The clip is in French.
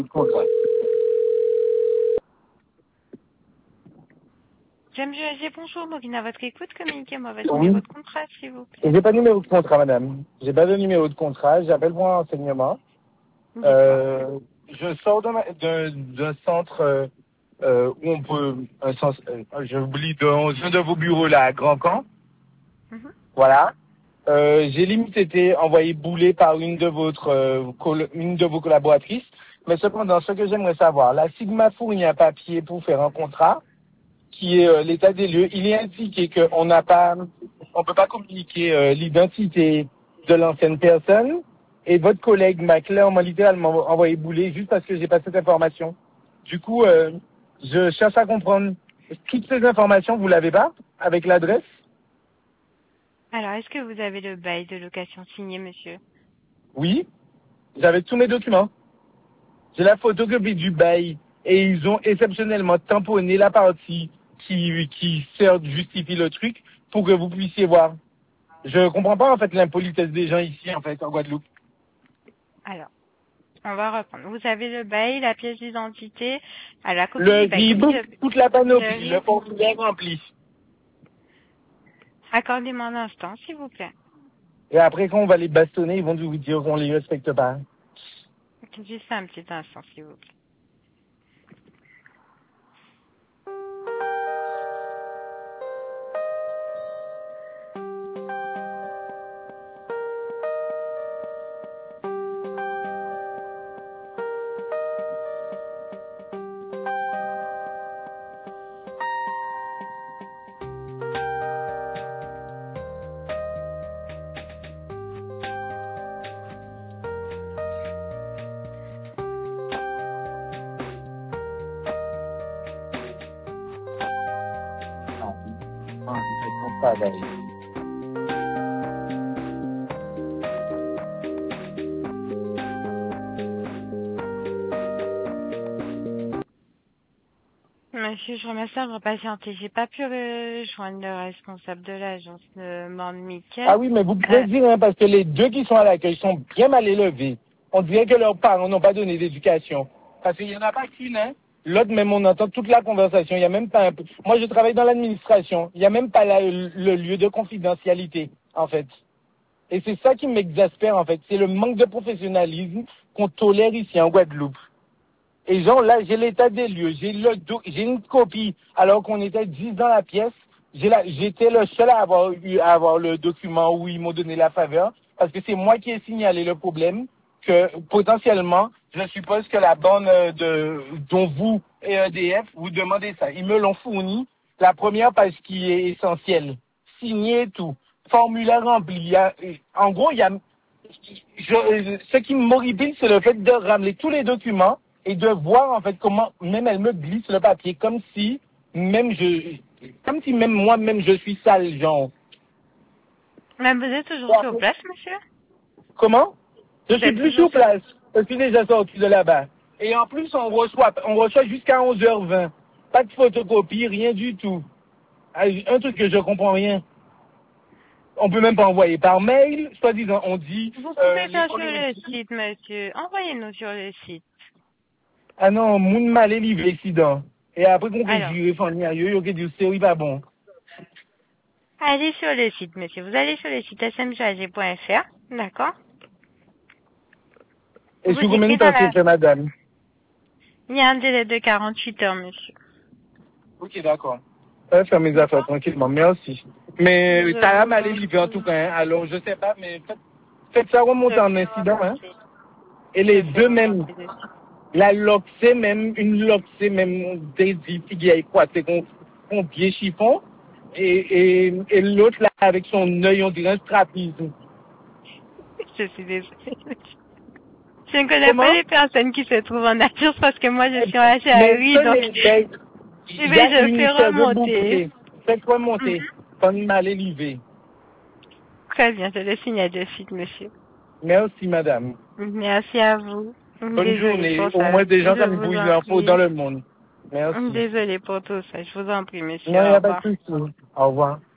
contrat. J'aime bien, bonjour, Maureen, à votre écoute, communiquez-moi votre Oui. numéro de contrat, s'il vous plaît. J'ai pas de numéro de contrat, madame. J'ai pas de numéro de contrat. J'appelle pour un renseignement. Dites-moi. Je sors d'un centre où on peut... j'oublie, dans un de vos bureaux là, à Grand Camp. Mhm. Voilà. J'ai limite été envoyé bouler par une de vos collaboratrices. Mais cependant, ce que j'aimerais savoir, la Sigma fournit un papier pour faire un contrat qui est l'état des lieux. Il est indiqué qu'on on peut pas communiquer l'identité de l'ancienne personne. Et votre collègue m'a clairement, littéralement envoyé bouler juste parce que j'ai pas cette information. Du coup, je cherche à comprendre. Toutes ces informations, vous l'avez pas avec l'adresse? Alors, est-ce que vous avez le bail de location signé, monsieur? Oui. J'avais tous mes documents. J'ai la photocopie du bail et ils ont exceptionnellement tamponné la partie qui sert de justifie le truc pour que vous puissiez voir. Je comprends pas en fait l'impolitesse des gens ici en fait en Guadeloupe. Alors, on va reprendre. Vous avez le bail, la pièce d'identité, la copie Le du bail. RIB, toute la Le panoplie, le RIB. formulaire rempli. Accordez-moi un instant, s'il vous plaît. Et après quand on va les bastonner, ils vont vous dire qu'on les respecte pas. Juste un petit instant, s'il vous plaît. Ils sont pas d'ailleurs. Monsieur, je remercie d'avoir patienté. J'ai pas pu rejoindre le responsable de l'agence de Mande Miquel. Ah oui, mais vous pouvez dire, hein, parce que les deux qui sont à l'accueil sont bien mal élevés. On dirait que leurs parents n'ont pas donné d'éducation. Parce qu'il n'y en a pas qu'une, hein. L'autre, même, on entend toute la conversation. Il n'y a même pas un peu. Moi, je travaille dans l'administration. Il n'y a même pas le lieu de confidentialité, en fait. Et c'est ça qui m'exaspère, en fait. C'est le manque de professionnalisme qu'on tolère ici en Guadeloupe. Et genre, là, j'ai l'état des lieux, j'ai une copie, alors qu'on était 10 dans la pièce. J'étais le seul à avoir le document où ils m'ont donné la faveur, parce que c'est moi qui ai signalé le problème, que potentiellement, je suppose que la borne dont vous et EDF, vous demandez ça. Ils me l'ont fourni, la première page qui est essentielle, signé et tout, formulaire rempli. En gros, ce qui m'horripile, c'est le fait de ramener tous les documents et de voir en fait comment même elle me glisse le papier comme si même moi-même je suis sale, genre. Mais vous êtes toujours sur place, monsieur? Comment? Je Vous suis êtes plus toujours sur sur... place. Je suis déjà sorti de là-bas. Et en plus, on reçoit jusqu'à 11h20. Pas de photocopie, rien du tout. Un truc que je comprends rien. On peut même pas envoyer par mail, soi-disant, on dit, Vous pouvez les faire sur collègues le ici. site, monsieur. Envoyez-nous sur le site. Ah non, moun mal livré accident. Et après qu'on peut Alors, jurer, yo que dire c'est oui pas bon. allez sur le site, monsieur. Vous allez sur le site smjag.fr, d'accord? Et Vous sur combien de cliquez dans temps c'est la... fait, madame? Il y a un délai de 48 heures, monsieur. Ok, d'accord. Je vais faire mes affaires D'accord? tranquillement, merci. Mais ça Je va vous mal en livré en prie. tout cas, hein. Alors je sais pas, mais faites ça remonter Je en fais incident, hein. remonter. Et les Je fais deux même, remonter dessus. la loxé même, une loxé même, des filles a quoi, c'est qu'on pied chiffon. Et l'autre là, avec son œil, on dirait un strapisme. Je suis désolée. Je ne connais pas Comment? les personnes qui se trouvent en nature parce que moi je suis en Mais HAI, donc tenez, ben, eh il y bien, a je une fais cheveux remonter. bouclée. Faites Mhm. remonter. Quand il m'a élevé. Très bien, je le signale de suite, monsieur. Merci, madame. Merci à vous. Bonne Désolée journée. pour Au ça. moins des gens Je comme vous, vous il en en faut dans prie. le monde. Merci. Désolée pour tout ça. Je vous en prie, monsieur. Non, il n'y Au a pas de revoir. souci. Au revoir.